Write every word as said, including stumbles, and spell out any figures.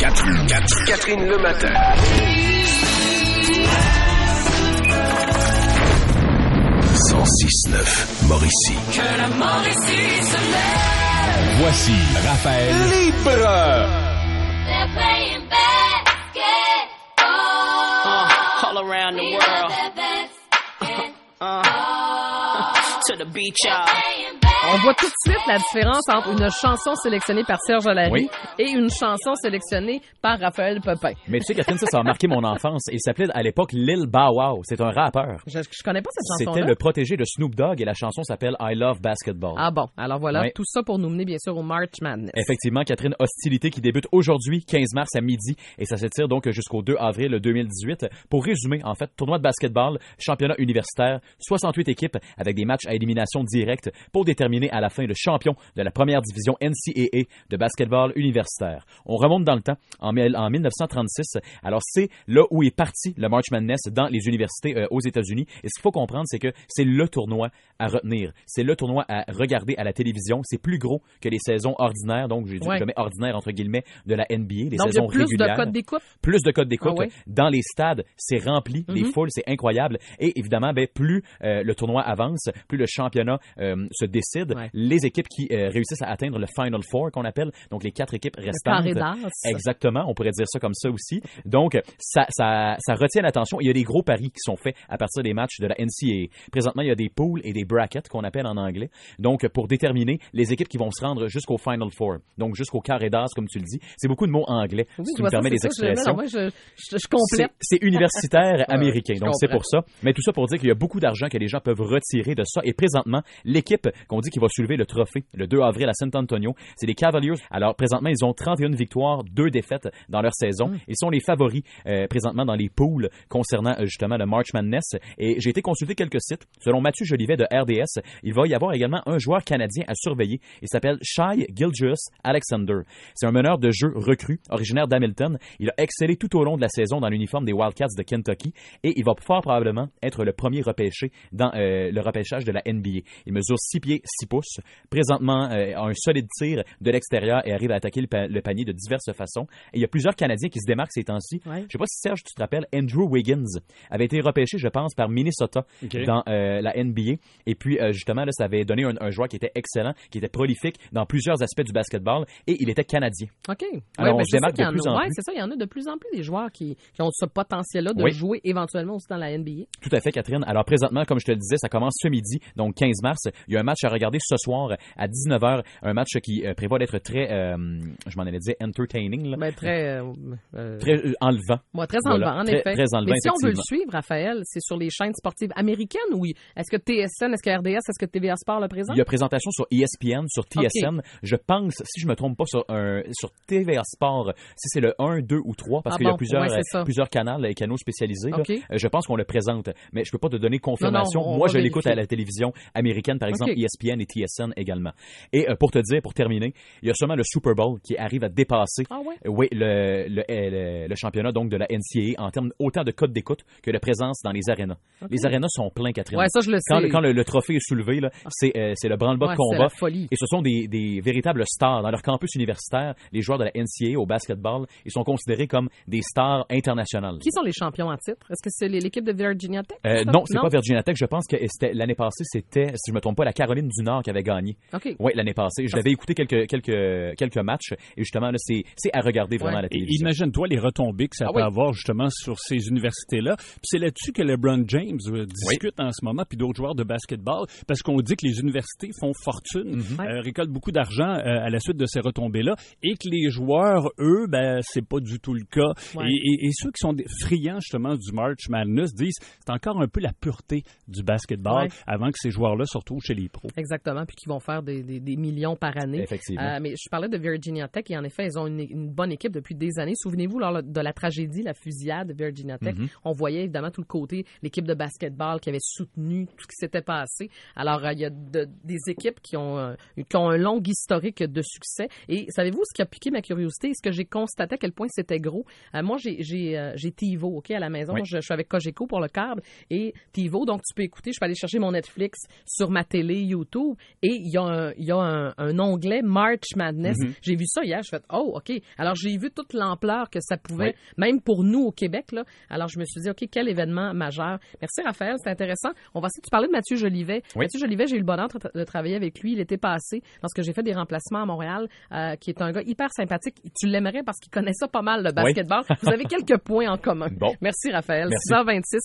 Catherine, Catherine, Catherine le matin. cent six neuf Mauricie. Que la Mauricie se lève. Voici Raphaël Libre. They're playing basketball. Uh, all around the world. Uh, to the beach, y'all. On voit tout de suite la différence entre une chanson sélectionnée par Serge Olary oui. et une chanson sélectionnée par Raphaël Pepin. Mais tu sais, Catherine, ça, ça a marqué mon enfance. Il s'appelait à l'époque Lil Bow Wow. C'est un rappeur. Je, je connais pas cette chanson-là. C'était le protégé de Snoop Dogg et la chanson s'appelle I Love Basketball. Ah bon, alors voilà, oui. tout ça pour nous mener bien sûr au March Madness. Effectivement, Catherine, hostilité qui débute aujourd'hui, quinze mars à midi, et ça s'étire donc jusqu'au deux avril deux mille dix-huit. Pour résumer, en fait, tournoi de basketball, championnat universitaire, soixante-huit équipes avec des matchs à élimination directe pour déterminer à la fin le champion de la première division N C A A de basketball universitaire. On remonte dans le temps, en, en dix-neuf cent trente-six. Alors, c'est là où est parti le March Madness dans les universités euh, aux États-Unis. Et ce qu'il faut comprendre, c'est que c'est le tournoi à retenir. C'est le tournoi à regarder à la télévision. C'est plus gros que les saisons ordinaires. Donc, j'ai dit ouais. jamais ordinaire, entre guillemets, de la N B A, les donc, saisons plus régulières. Plus de codes d'écoute? Plus de codes d'écoute. Ah ouais. Dans les stades, c'est rempli. Mm-hmm. Les foules, c'est incroyable. Et évidemment, ben, plus euh, le tournoi avance, plus le championnat euh, se décide. Ouais. Les équipes qui euh, réussissent à atteindre le Final Four, qu'on appelle, donc les quatre équipes restantes. Le carré d'as. Exactement, on pourrait dire ça comme ça aussi. Donc, ça, ça, ça retient l'attention. Il y a des gros paris qui sont faits à partir des matchs de la N C A A. Présentement, il y a des pools et des brackets, qu'on appelle en anglais. Donc, pour déterminer les équipes qui vont se rendre jusqu'au Final Four. Donc, jusqu'au carré d'as, comme tu le dis. C'est beaucoup de mots anglais, oui, si tu me permets les expressions. Je, je, je, je complète. C'est, c'est universitaire américain, ouais, donc c'est pour ça. Mais tout ça pour dire qu'il y a beaucoup d'argent que les gens peuvent retirer de ça. Et présentement, l'équipe qu'on dit qui va soulever le trophée le deux avril à San Antonio, c'est les Cavaliers. Alors, présentement, ils ont trente et une victoires, deux défaites dans leur saison. Mm. Ils sont les favoris euh, présentement dans les pools concernant euh, justement le March Madness. Et j'ai été consulter quelques sites. Selon Mathieu Jolivet de R D S, il va y avoir également un joueur canadien à surveiller. Il s'appelle Shai Gilgeous-Alexander. C'est un meneur de jeu recru, originaire d'Hamilton. Il a excellé tout au long de la saison dans l'uniforme des Wildcats de Kentucky et il va fort probablement être le premier repêché dans euh, le repêchage de la N B A. Il mesure six pieds, six pouces. Présentement, euh, a un solide tir de l'extérieur et arrive à attaquer le, pa- le panier de diverses façons. Et il y a plusieurs Canadiens qui se démarquent ces temps-ci. Ouais. Je ne sais pas si Serge, tu te rappelles, Andrew Wiggins avait été repêché, je pense, par Minnesota okay. dans euh, la N B A. Et puis, euh, justement, là, ça avait donné un, un joueur qui était excellent, qui était prolifique dans plusieurs aspects du basketball et il était canadien. OK. Alors, ouais, on se démarque de plus en, en ouais, plus. c'est ça, il y en a de plus en plus des joueurs qui, qui ont ce potentiel-là de oui. jouer éventuellement aussi dans la N B A. Tout à fait, Catherine. Alors, présentement, comme je te le disais, ça commence ce midi, donc quinze mars. Il y a un match à regarder ce soir à dix-neuf heures, un match qui euh, prévoit d'être très, euh, je m'en allais dire, entertaining. Là. Ben, très... Euh, euh... Très euh, enlevant. Ouais, très enlevant, voilà. en très, effet. Très enlevant, mais si on veut le suivre, Raphaël, c'est sur les chaînes sportives américaines ou est-ce que T S N, est-ce que R D S, est-ce que T V A Sport le présente? Il y a présentation sur E S P N, sur T S N. Okay. Je pense, si je me trompe pas, sur, un, sur T V A Sport, si c'est le un, deux ou trois, parce ah qu'il bon, y a plusieurs, ouais, euh, plusieurs canaux et canaux spécialisés. Okay. Là, je pense qu'on le présente, mais je peux pas te donner confirmation. Non, non, Moi, je vérifier. l'écoute à la télévision américaine, par exemple, okay. E S P N et T S N également. Et euh, pour te dire, pour terminer, il y a seulement le Super Bowl qui arrive à dépasser ah ouais? oui, le, le, le, le championnat donc de la N C A A en termes autant de codes d'écoute que de présence dans les arénas. Okay. Les arénas sont pleins, Catherine. Ouais, ça, je le sais. Quand, quand le, le trophée est soulevé, là, c'est, euh, c'est le branle-bas ouais, de combat. C'est la folie. Et ce sont des, des véritables stars. Dans leur campus universitaire, les joueurs de la N C A A au basketball, ils sont considérés comme des stars internationales. Qui sont les champions en titre? Est-ce que c'est l'équipe de Virginia Tech? Euh, non, c'est non? pas Virginia Tech. Je pense que c'était, l'année passée, c'était, si je me trompe pas, la Caroline du Nord qui avait gagné. Okay. Oui, l'année passée. Je l'avais écouté quelques, quelques, quelques matchs et justement, là, c'est, c'est à regarder vraiment ouais. à la télévision. Et imagine-toi les retombées que ça ah peut oui. avoir justement sur ces universités-là. Puis c'est là-dessus que LeBron James euh, discute oui. en ce moment, puis d'autres joueurs de basketball, parce qu'on dit que les universités font fortune, mm-hmm. euh, récoltent beaucoup d'argent euh, à la suite de ces retombées-là, et que les joueurs, eux, ben c'est pas du tout le cas. Ouais. Et, et, et ceux qui sont friands justement du March Madness disent c'est encore un peu la pureté du basketball ouais. avant que ces joueurs-là se retrouvent chez les pros. Exactement, puis qui vont faire des, des, des millions par année. Effectivement. Euh, mais je parlais de Virginia Tech et en effet, ils ont une, une bonne équipe depuis des années. Souvenez-vous, lors de la tragédie, la fusillade de Virginia Tech, mm-hmm. on voyait évidemment tout le côté, l'équipe de basketball qui avait soutenu tout ce qui s'était passé. Alors, euh, il y a de, des équipes qui ont, euh, qui ont un long historique de succès. Et savez-vous ce qui a piqué ma curiosité? Ce que j'ai constaté à quel point c'était gros? Euh, moi, j'ai, j'ai, euh, j'ai TiVo, OK, à la maison. Oui. Je, je suis avec Cogeco pour le câble et TiVo. Donc, tu peux écouter. Je peux aller chercher mon Netflix sur ma télé YouTube. YouTube et il y a un, il y a un, un onglet March Madness. Mm-hmm. J'ai vu ça hier, je fais oh OK. Alors j'ai vu toute l'ampleur que ça pouvait, oui. même pour nous au Québec là. Alors je me suis dit OK, quel événement majeur. Merci Raphaël, c'est intéressant. On va essayer de parler de Mathieu Jolivet. Oui. Mathieu Jolivet, j'ai eu le bonheur de travailler avec lui l'été passé lorsque j'ai fait des remplacements à Montréal, euh, qui est un gars hyper sympathique. Tu l'aimerais parce qu'il connaît ça pas mal le basketball. Oui. Vous avez quelques points en commun. Bon. Merci Raphaël. Merci. six heures vingt-six